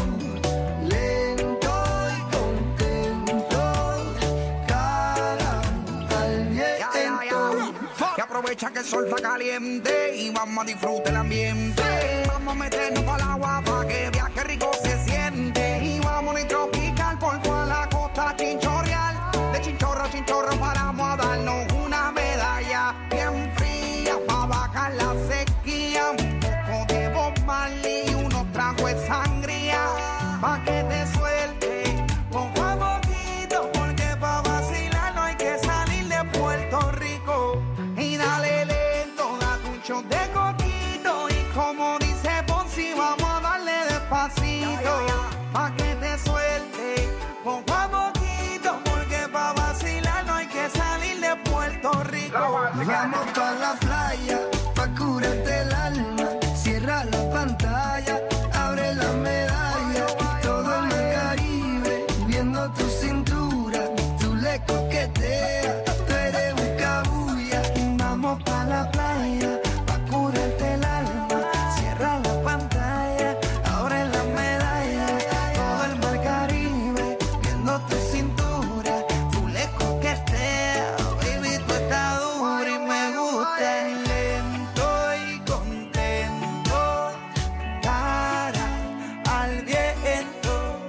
[SPEAKER 13] lento y contento, cara al viento.
[SPEAKER 5] Y aprovecha que el sol está caliente y vamos a disfrutar el ambiente. Vamos a meternos para el agua para que viaje rico se siente. Y vamos a tropical por toda la costa chinchorreal. De chinchorro a chinchorro paramos a darnos una medalla bien fría para bajar la sequía. Un poco de Bob Marley y unos tragos de sangría pa' que te suelte poco a poquito, porque pa' vacilar no hay que salir de Puerto Rico. Y dale lento, date un shot de coquito. Y como dice Ponzi, vamos a darle despacito pa' que te suelte poco a poquito, porque pa' vacilar no hay que salir de Puerto Rico.
[SPEAKER 13] Vamos pa' la playa, pa' curarte el alma, cierra la pantalla, abre la medalla, todo en el Caribe, viendo tu cintura, tú le coqueteas, tú eres un cabulla. Vamos pa' la playa, pa' curarte el alma, cierra la pantalla, abre la medalla, todo el mar Caribe, viendo tu cintura, tú le coqueteas, baby, tú estás dura y me gusta.
[SPEAKER 5] Lento y contento, cara al viento.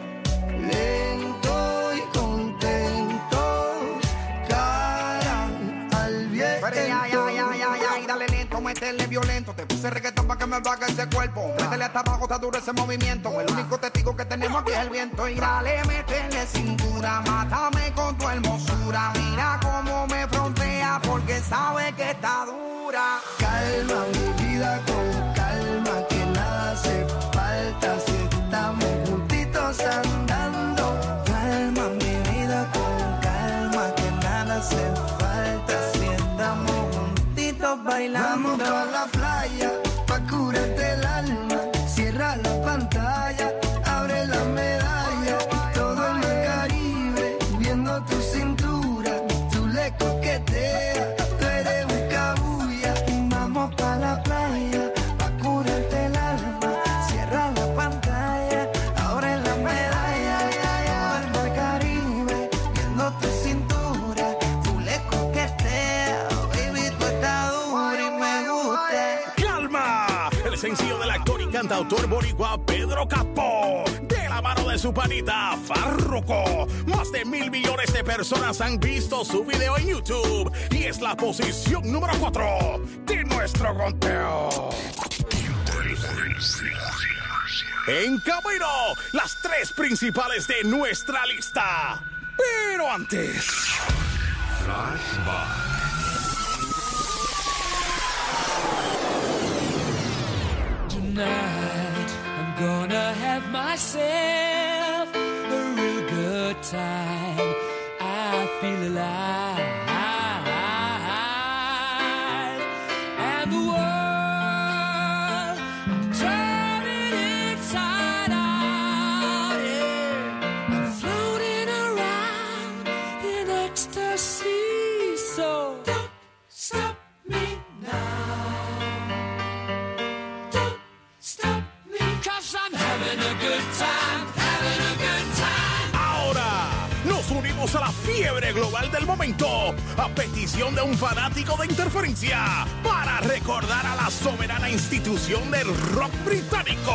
[SPEAKER 13] Lento y contento, cara al viento.
[SPEAKER 5] Pero ya, ya, ya, ya, ya, y dale lento, métele violento. Te puse reggaetón pa' que me baje ese cuerpo. Métele hasta abajo, está duro ese movimiento. El único testigo que tenemos aquí es el viento. Y dale, métele cintura, mátame con tu hermosura. Mira cómo me frontea, porque sabe que está dura.
[SPEAKER 13] Calma mi vida con calma, que nada hace falta si estamos juntitos andando. Calma mi vida con calma, que nada hace falta si estamos juntitos bailando. Vamos pa' la playa, pa' curarte el alma, cierra la pantalla, abre la medalla, todo en el Caribe, viendo tu cintura, tú le coqueteas, tú eres un cabulla. Vamos pa' la playa, pa' curarte el alma, cierra la pantalla, abre la medalla, todo el mar Caribe, viendo tu cintura, tú le coqueteas, baby, tú estás dura y me gusta.
[SPEAKER 12] ¡Calma! El sencillo del actor y cantautor boricua Pedro Capó, de la mano de su panita Farruko. Más de mil millones de personas han visto su video en YouTube y es la posición número cuatro de nuestro conteo. En camino, las tres principales de nuestra lista. Pero antes... Flashback.
[SPEAKER 3] Tonight, I'm gonna have myself a real good time. I feel alive. And the world, I'm turning inside out. Yeah. I'm floating around in ecstasy. So don't stop me now. Stop me, 'cause I'm having a good time, having a good time.
[SPEAKER 12] Ahora nos unimos a la fiebre global del momento, a petición de un fanático de Interferencia, para recordar a la soberana institución del rock británico,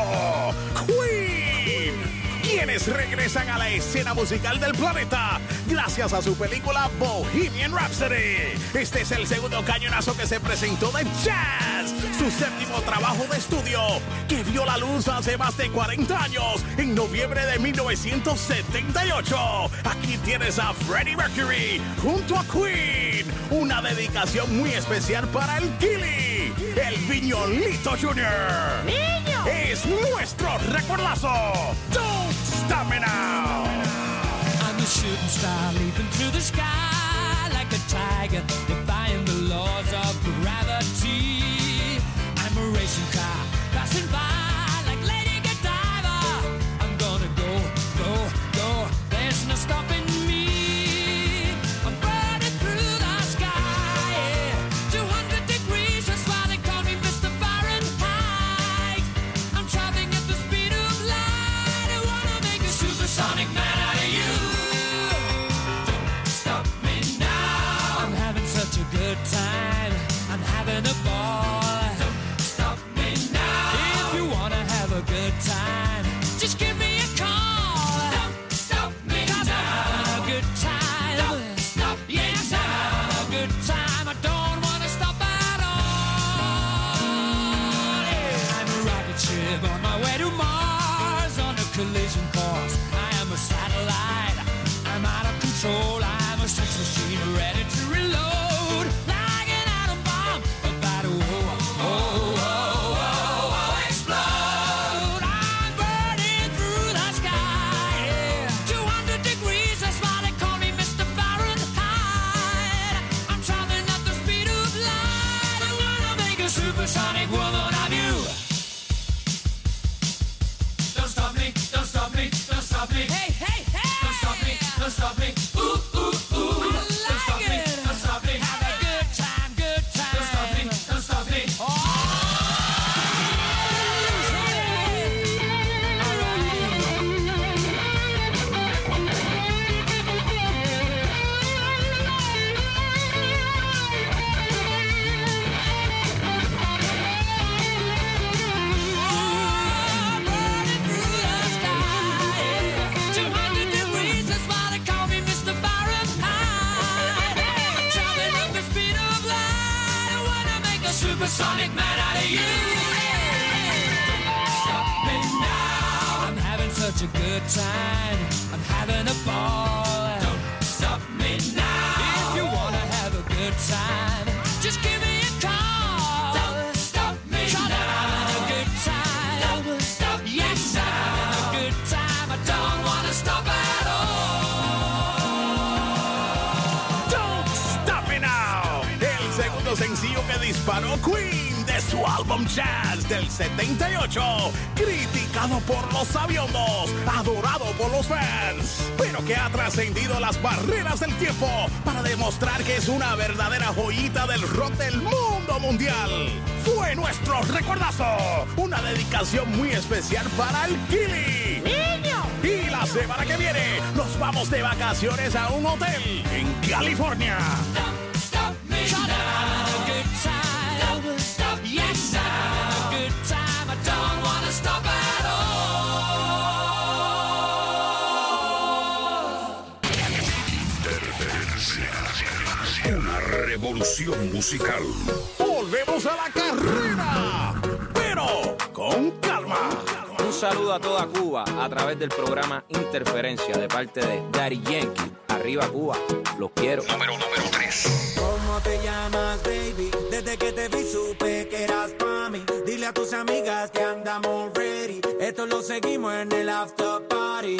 [SPEAKER 12] Queen, quienes regresan a la escena musical del planeta gracias a su película Bohemian Rhapsody. Este es el segundo cañonazo que se presentó de Jazz, su séptimo trabajo de estudio, que vio la luz hace más de cuarenta años, en noviembre de mil novecientos setenta y ocho. Aquí tienes a Freddie Mercury junto a Queen, una dedicación muy especial para el Gilly, el Viñolito junior ¡Niño! Es nuestro recordazo. Don't stop me now.
[SPEAKER 3] I'm a shooting star leaping through the sky like a tiger, defying the laws of gravity. I'm a racing car passing by like Lady Godiva. I'm gonna go, go, go. There's no stopping me. I'm burning through the sky. Yeah. two hundred degrees, that's why they call me Mister Fahrenheit. I'm traveling at the speed of light. I wanna make a supersonic man out of you. Don't stop me now. I'm having such a good time. I'm having a ball. Don't stop me now. If you wanna have a good time, just give me a call. Don't stop me 'cause now. I'm having a good time. Don't stop me yes, now. I'm having a good time. I don't wanna stop at all. Yeah. I'm a rocket ship on my way to Mars on a collision course. I am a satellite. I'm out of control. I'm a sex machine ready to reload. Like an atom bomb about to oh, oh, oh, oh, oh, explode. I'm burning through the sky. Yeah. two hundred degrees, that's why they call me Mister Fahrenheit. I'm traveling at the speed of light. I wanna make a supersonic woman of you. Don't stop me, don't stop me, don't stop me. Hey, hey, hey! Don't stop me, don't stop me. Ooh, ooh, ooh. Don't stop me, don't stop me. Have a good time, good time. Don't stop me, don't stop me. two hundred degrees, that's why they call me Mister Fahrenheit. I'm traveling at the speed of light. I wanna make a supersonic man out of you. Stop me now. I'm having such a good time. I'm having a ball. Don't stop me now. If you wanna have a good time, just give me a call. Don't stop me now. I'm having a good time. Don't stop yes, I'm having a good time. I don't wanna stop at all.
[SPEAKER 12] Don't stop me now. El segundo sencillo que disparó Queen de su álbum Jazz del setenta y ocho, criticado por los sabiondos, adorado por los fans, pero que ha trascendido las barreras del tiempo para demostrar que es una verdadera joyita del rock del mundo mundial. Fue nuestro recordazo, una dedicación muy especial para el Gilly. ¡Niño! Y la semana que viene nos vamos de vacaciones a un hotel en California.
[SPEAKER 3] Don't stop me now. I'm having a good time. Don't stop yes, I'm having a good time. I don't wanna stop at all.
[SPEAKER 11] Una revolución musical.
[SPEAKER 12] Volvemos a la carrera, pero con calma.
[SPEAKER 3] Who's
[SPEAKER 7] saludo a toda Cuba a través del programa Interferencia de parte de Daddy Yankee. Arriba Cuba, los quiero.
[SPEAKER 8] Número número tres.
[SPEAKER 19] ¿Cómo te llamas, baby? Desde que te vi supe que eras pa' mí. Dile a tus amigas que andamos ready. Esto lo seguimos en el after party.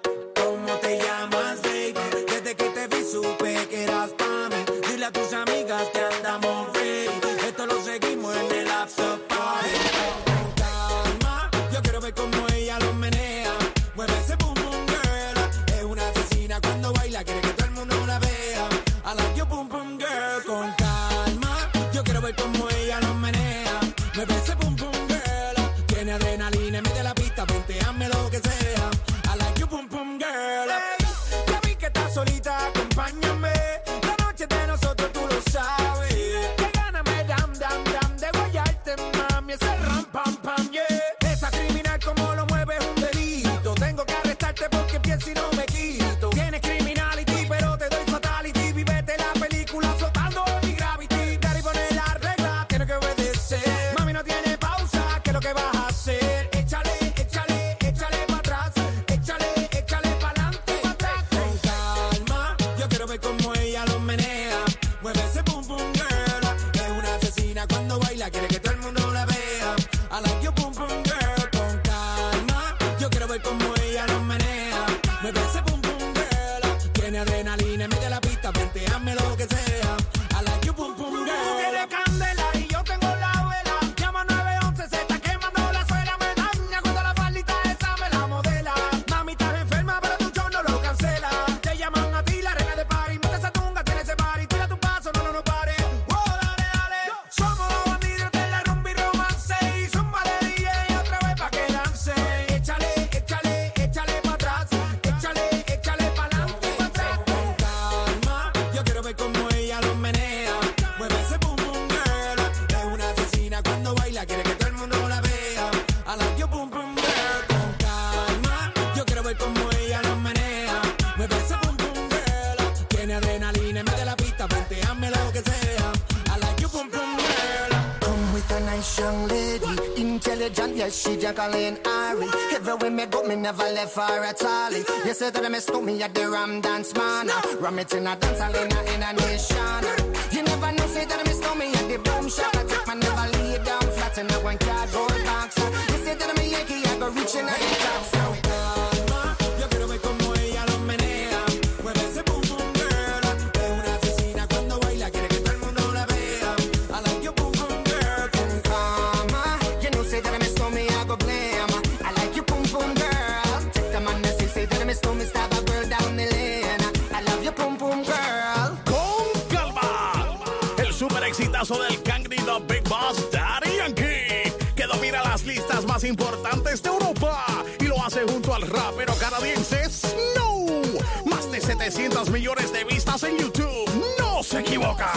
[SPEAKER 19] ¿Cómo te llamas, baby? Desde que te vi supe que eras pa' mí. Dile a tus amigas que andamos ready. Esto lo seguimos en el after party. Con calma, yo quiero ver cómo ella lo menea. Mueve ese boom boom girl. Es una asesina cuando baila, quiere que todo el mundo la vea. I like your boom boom girl. Con calma, yo quiero ver cómo ella lo menea. Mueve ese boom boom girl. Tiene adrenalina en medio de la pista, ponteame lo que sea. I like your boom boom girl. Hey, ya vi que estás solita, acompáñame. La noche de nosotros tú lo sabes. Que gana me dam dam dam de guayarte, mami. Ese ram pam pam, yeah. Esa criminal como lo mueve es un delito. Tengo que arrestarte porque pienso y no me quito. Tienes criminality, pero te doy fatality. Vivete la película flotando en mi gravity. Daddy pone la regla, tiene que obedecer. Mami no tiene pausa, ¿qué es lo que vas a hacer? Échale, échale, échale para atrás. Échale, échale para adelante. Con calma, yo quiero ver cómo ella lo menea. Mueve ese boom boom girl. Es una asesina cuando baila, quiere que todo el mundo la vea. I like your boom boom girl. Con calma, yo quiero ver cómo ella lo menea. Mueve ese boom boom girl. Tiene adrenalina en medio de la pista, venteame lo que sea. I like your boom boom girl. Tú tienes candela y yo tengo la vela. Llama nueve once, se está quemando la suela. Me daña cuando la faldita esa me la modela. Mami, estás enferma, pero tu show no lo cancela. Te llaman a ti la reina de party. Mete esa tunga, tiene ese party. Tira tu paso, no, no, no pare. Oh, dale, dale. Somos los bandidos de la rumba y romance. Y zumba de D J otra vez pa' que dance. Échale, échale, échale pa' atrás. Échale, échale pa' adelante. Con calma, yo quiero ver cómo ella lo menea. Mueve ese boom boom girl. Es una asesina cuando baila, quiere que todo el mundo la vea. I like your boom boom girl. Con calma, yo quiero ver cómo ella lo menea. Mueve ese boom boom girl. Tiene adrenalina en medio de la pista, venteame lo que sea. I like your boom boom girl.
[SPEAKER 23] Come with a nice young lady, intelligent, yes, she Jacqueline Ari. Everywhere me go, me never left her at all. You say that I miss me at the Ram Dance Man. Ram it in a dance hall in a, in a nation. You never know, say that I miss me at the Boom Shop. I take my never lay down flat in a one cardboard box. You say that I'm a Yankee, I go reaching out the top. So
[SPEAKER 19] Calma, yo quiero ver cómo ella lo menea. Mueve ese boom boom girl. Es una asesina cuando baila, quiere que todo el mundo la vea. I like your boom boom girl.
[SPEAKER 23] Con calma, you know, say that I miss me, I go blame. I like you, boom boom girl. Take the man that say, say that I miss me, stab a girl down the lane. I love you, boom boom girl.
[SPEAKER 12] Con calma, el super exitazo del Cangri The Big Boss Daddy Yankee, que domina las listas más importantes de Europa y lo hace junto al rapero canadiense Snow. Más de setecientos millones de vistas en YouTube. No se equivocan.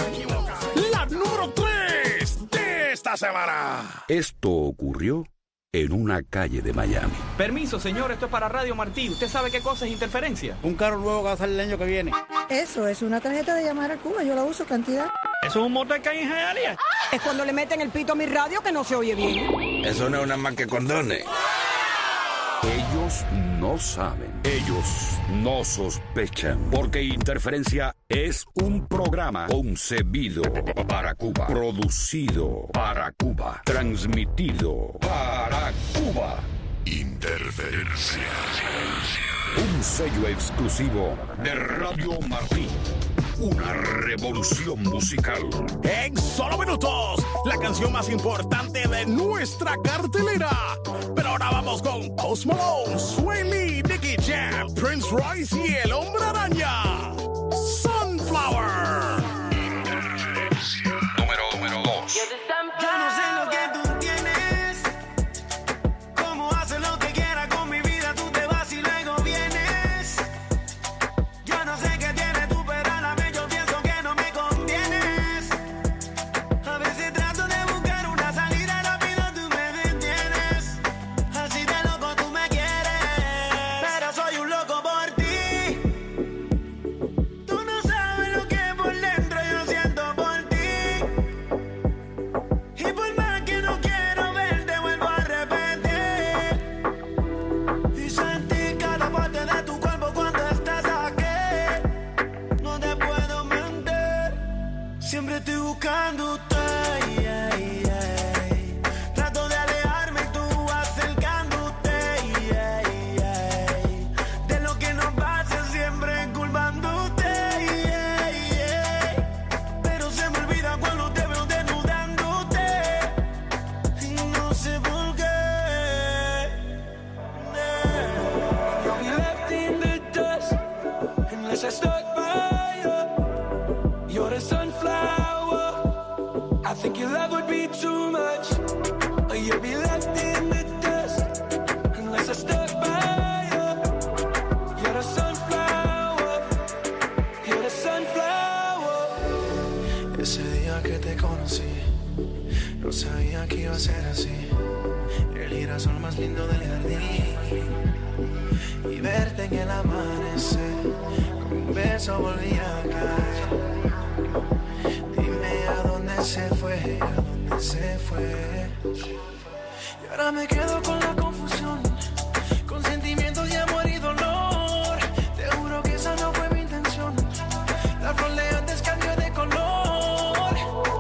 [SPEAKER 12] La número tres de esta semana.
[SPEAKER 11] Esto ocurrió en una calle de Miami.
[SPEAKER 7] Permiso, señor, esto es para Radio Martí. ¿Usted sabe qué cosa es interferencia?
[SPEAKER 9] Un carro nuevo que va a salir el año que viene.
[SPEAKER 24] Eso es una tarjeta de llamar a Cuba, yo la uso cantidad.
[SPEAKER 7] ¿Eso es un motor que hay en Hialeah?
[SPEAKER 22] Es cuando le meten el pito a mi radio que no se oye bien.
[SPEAKER 8] Eso no es una más que condones.
[SPEAKER 11] Ellos no saben, ellos no sospechan, porque Interferencia es un programa concebido para Cuba, producido para Cuba, transmitido para Cuba. Interferencia. Un sello exclusivo de Radio Martí. Una revolución musical.
[SPEAKER 12] En solo minutos, la canción más importante de nuestra cartelera. Pero ahora vamos con Post Malone, Sway Lee, Nicky Jam, Prince Royce y El Hombre Araña. Sunflower.
[SPEAKER 8] Número, número dos.
[SPEAKER 19] Yo no sé lo que tú tienes. Cómo haces lo que quieras con mi vida. Tú te vas y luego vienes. Yo no sé qué tienes tú, pero a la vez yo pienso que no me contienes. A veces trato de buscar una salida rápido, tú me detienes. Así de loco tú me quieres, pero soy un loco por ti. Tú no sabes lo que por dentro yo siento por ti.
[SPEAKER 14] No sabía que iba a ser así. El girasol más lindo del jardín. Y verte en el amanecer. Con un beso volví a caer. Dime a dónde se fue, a dónde se fue. Y ahora me quedo con la confusión, con sentimientos de amor y dolor. Te juro que esa no fue mi intención. La flor de antes cambió de color.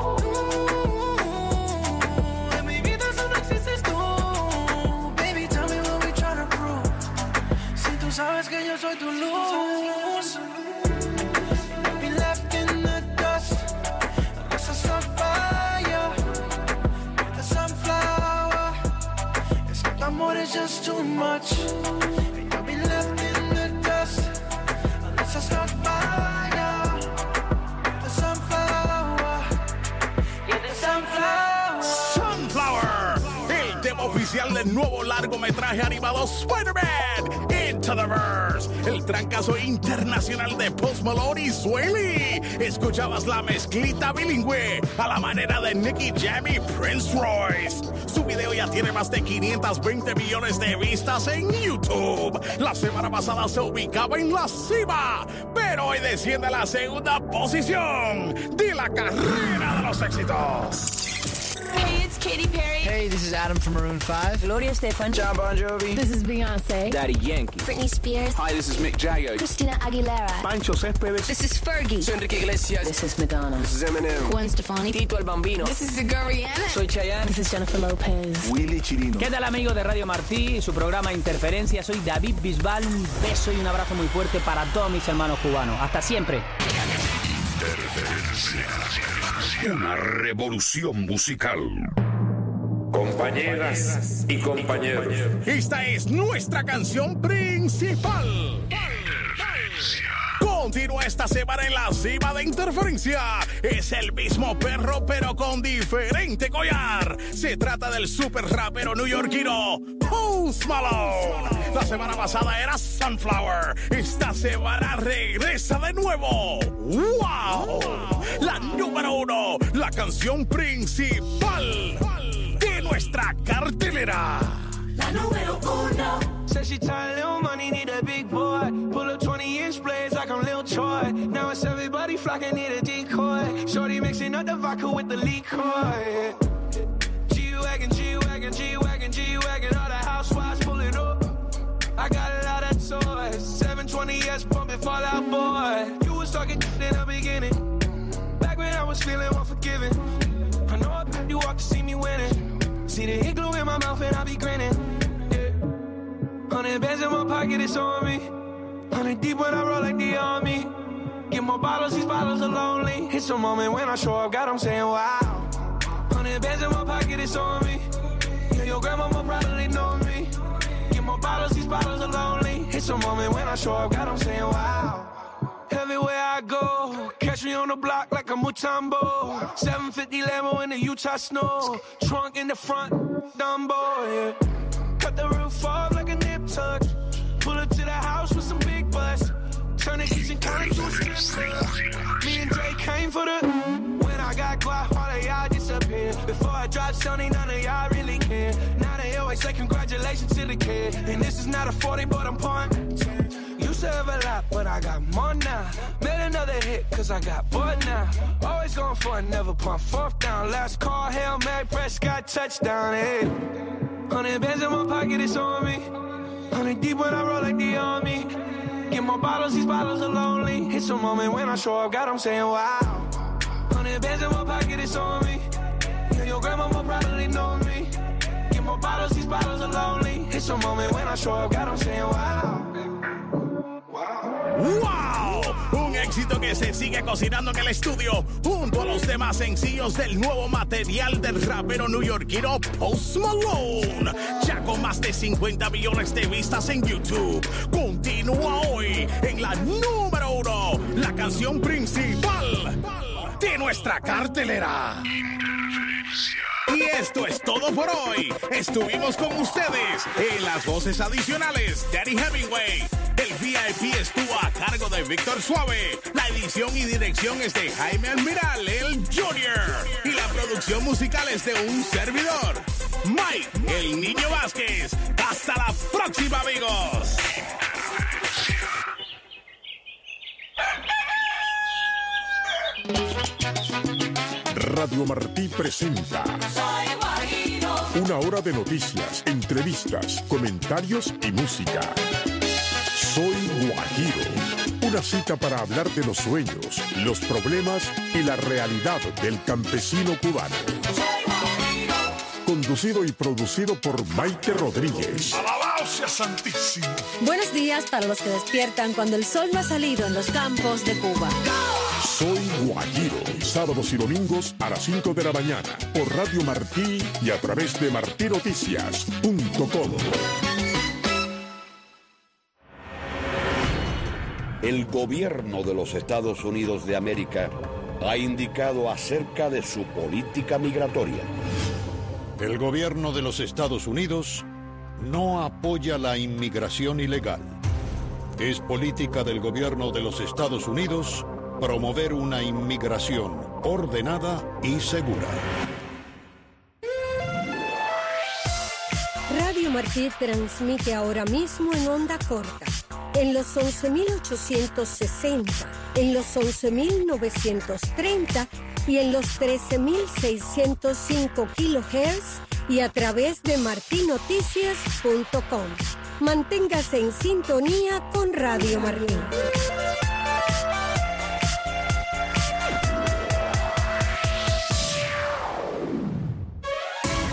[SPEAKER 14] Uh, en mi vida solo existes tú. Baby, tell me what we trying to prove. Si tú sabes que yo soy tu luz. Be left in the dust unless I start by you. The sunflower. Este amor is just too much. And you'll be left in the dust unless I start by you. The sunflower. Yeah, the sunflower.
[SPEAKER 12] Sunflower, el tema oficial del nuevo largometraje animado Spider-Man Into the Verse, el trancazo internacional de Post Malone y Swaley. Escuchabas la mezclita bilingüe a la manera de Nicky Jam y Prince Royce. Su video ya tiene más de quinientos veinte millones de vistas en YouTube. La semana pasada se ubicaba en la cima, pero hoy desciende a la segunda posición de la carrera de los éxitos.
[SPEAKER 6] Hey, it's Katy Perry.
[SPEAKER 10] Hey, this is Adam from Maroon five.
[SPEAKER 6] Gloria Estefan.
[SPEAKER 10] John Bon Jovi.
[SPEAKER 6] This is Beyonce.
[SPEAKER 7] Daddy Yankee.
[SPEAKER 6] Britney Spears.
[SPEAKER 10] Hi, this is Mick Jagger.
[SPEAKER 6] Christina Aguilera.
[SPEAKER 10] Pancho Céspedes.
[SPEAKER 6] This is Fergie.
[SPEAKER 10] Soy Enrique Iglesias.
[SPEAKER 6] This is Madonna.
[SPEAKER 10] This is Eminem.
[SPEAKER 6] Gwen Stefani.
[SPEAKER 10] Tito el Bambino.
[SPEAKER 6] This is the Rihanna.
[SPEAKER 10] Soy Chayanne.
[SPEAKER 6] This is Jennifer Lopez.
[SPEAKER 10] Willy Chirino.
[SPEAKER 17] ¿Qué tal, amigos de Radio Martí y su programa Interferencia? Soy David Bisbal. Un beso y un abrazo muy fuerte para todos mis hermanos cubanos. Hasta siempre.
[SPEAKER 11] Interferencia. Una revolución musical.
[SPEAKER 21] Compañeras y compañeros.
[SPEAKER 12] Esta es nuestra canción principal. Continúa esta semana en la cima de Interferencia. Es el mismo perro, pero con diferente collar. Se trata del super rapero neoyorquino Post Malone. La semana pasada era Sunflower. Esta semana regresa de nuevo. ¡Wow! La número uno, la canción principal de nuestra cartelera.
[SPEAKER 14] La número uno.
[SPEAKER 18] Said she tired, little money, need a big boy. Pull up twenty inch blades like I'm Lil Troy. Now it's everybody flocking, need a decoy. Shorty mixing up the vodka with the liquor. G-Wagon, G-Wagon, G-Wagon, G-Wagon. All the housewives pulling up. I got a lot of toys. seven twenty S pumping Fall Out Boy. You was talking in the beginning. Back when I was feeling unforgiving. I know you walked to see me winning. See the hit glue in my mouth and I be grinning. Yeah. Hundred bands in my pocket, it's on me. Hundred deep when I roll like the army. Get more bottles, these bottles are lonely. It's a moment when I show up, God, I'm saying wow. Hundred bands in my pocket, it's on me. Yeah, your grandma will probably know me. Get more bottles, these bottles are lonely. It's a moment when I show up, God, I'm saying wow. Everywhere I go, catch me on the block like a Mutombo. seven fifty Lambo in the Utah snow. Trunk in the front, Dumbo, yeah. Cut the roof off like a nip tuck. Pull up to the house with some big butts. Turn the kitchen counter to a strip club. Me and Jay came for the... When I got guap, all of y'all disappeared. Before I dropped Sony, none of y'all really care. Now they always say congratulations to the kid. And this is not a forty, but I'm pouring. Used to have a lot, but I got more now. Made another hit, cause I got bored now. Always going for it, never pump fourth down. Last call, Hail Mary, Prescott, touchdown, hey. Hundred bands in my pocket, it's on me. Hundred deep when I roll like the army. Get more bottles, these bottles are lonely. It's a moment when I show up, God, I'm saying wow. Hundred bands in my pocket, it's on me. Yeah, your grandma will probably know me. Get more bottles, these bottles are lonely. It's a moment when I show up, God, I'm saying wow.
[SPEAKER 12] ¡Wow! Un éxito que se sigue cocinando en el estudio junto a los demás sencillos del nuevo material del rapero neoyorquino Post Malone. Ya con más de cincuenta millones de vistas en YouTube. Continúa hoy en la número uno, la canción principal de nuestra cartelera. Y esto es todo por hoy. Estuvimos con ustedes en las voces adicionales Danny Hemingway, El V I P estuvo a cargo de Víctor Suave. La edición y dirección es de Jaime Almiral, el Junior. Y la producción musical es de un servidor, Mike, el Niño Vázquez. Hasta la próxima, amigos.
[SPEAKER 1] Radio Martí presenta una hora de noticias, entrevistas, comentarios y música. Soy Guajiro, una cita para hablar de los sueños, los problemas y la realidad del campesino cubano. Conducido y producido por Maite Rodríguez.
[SPEAKER 2] ¡Alabado sea Santísimo!
[SPEAKER 16] Buenos días para los que despiertan cuando el sol no ha salido en los campos de Cuba.
[SPEAKER 1] Soy Guajiro, sábados y domingos a las cinco de la mañana por Radio Martí y a través de martí noticias punto com.
[SPEAKER 11] El gobierno de los Estados Unidos de América ha indicado acerca de su política migratoria.
[SPEAKER 2] El gobierno de los Estados Unidos no apoya la inmigración ilegal. Es política del gobierno de los Estados Unidos promover una inmigración ordenada y segura.
[SPEAKER 20] Radio Martí transmite ahora mismo en onda corta, en los once mil ochocientos sesenta, en los once mil novecientos treinta y en los trece mil seiscientos cinco kilohertz y a través de martí noticias punto com. Manténgase en sintonía con Radio Martí.